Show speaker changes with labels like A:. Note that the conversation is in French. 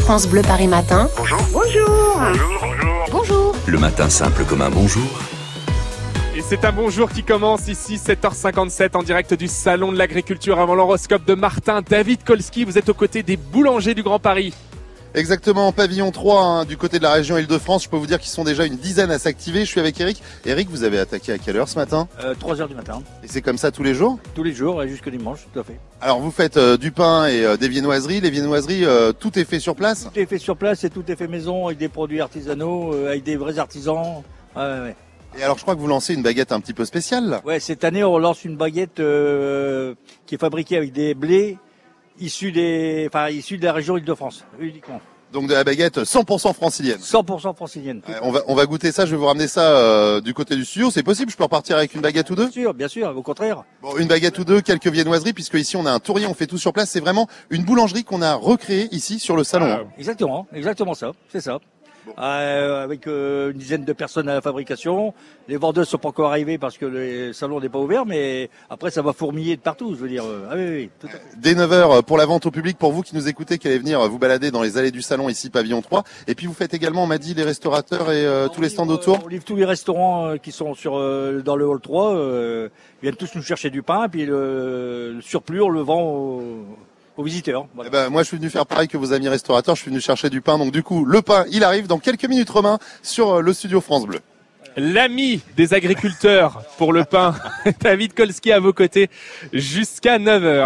A: France Bleu Paris Matin.
B: Bonjour.
C: Bonjour.
B: Bonjour.
A: Bonjour.
D: Le matin simple comme un bonjour.
E: Et c'est un bonjour qui commence ici, 7h57, en direct du Salon de l'Agriculture avant l'horoscope de Martin. David Kolski, vous êtes aux côtés des boulangers du Grand Paris.
F: Exactement, pavillon 3, du côté de la région Île-de-France. Je peux vous dire qu'ils sont déjà une dizaine à s'activer. Je suis avec Eric. Eric, vous avez attaqué à quelle heure ce matin?
G: 3h du matin.
F: Et c'est comme ça tous les jours?
G: Tous les jours et jusqu'au dimanche, tout à fait.
F: Alors vous faites du pain et des viennoiseries. Les viennoiseries, tout est fait sur place?
G: Tout est fait sur place et tout est fait maison avec des produits artisanaux, avec des vrais artisans. Ouais.
F: Et alors je crois que vous lancez une baguette un petit peu spéciale là.
G: Ouais, cette année on lance une baguette qui est fabriquée avec des blés issus de la région Île-de-France, uniquement.
F: Donc de la baguette 100% francilienne.
G: 100% francilienne.
F: On va goûter ça, je vais vous ramener ça du côté du studio. C'est possible, je peux repartir avec une baguette ou deux?
G: Bien sûr, au contraire.
F: Bon, une baguette ou deux, quelques viennoiseries, puisque ici on a un tourier, on fait tout sur place. C'est vraiment une boulangerie qu'on a recréée ici sur le salon.
G: Exactement ça, c'est ça. Avec une dizaine de personnes à la fabrication. Les vendeurs sont pas encore arrivés parce que le salon n'est pas ouvert, mais après ça va fourmiller de partout, je veux dire. Oui, tout à fait.
F: Dès 9h pour la vente au public, pour vous qui nous écoutez, qui allez venir vous balader dans les allées du salon ici, pavillon 3. Et puis vous faites également, on m'a dit, les restaurateurs et tous les stands autour.
G: On livre tous les restaurants qui sont dans le hall 3, viennent tous nous chercher du pain, et puis le surplus on le vend aux visiteurs. Voilà.
F: Eh ben, moi, je suis venu faire pareil que vos amis restaurateurs. Je suis venu chercher du pain. Donc, du coup, le pain, il arrive dans quelques minutes, Romain, sur le studio France Bleu.
E: L'ami des agriculteurs pour le pain, David Kolski à vos côtés jusqu'à 9h.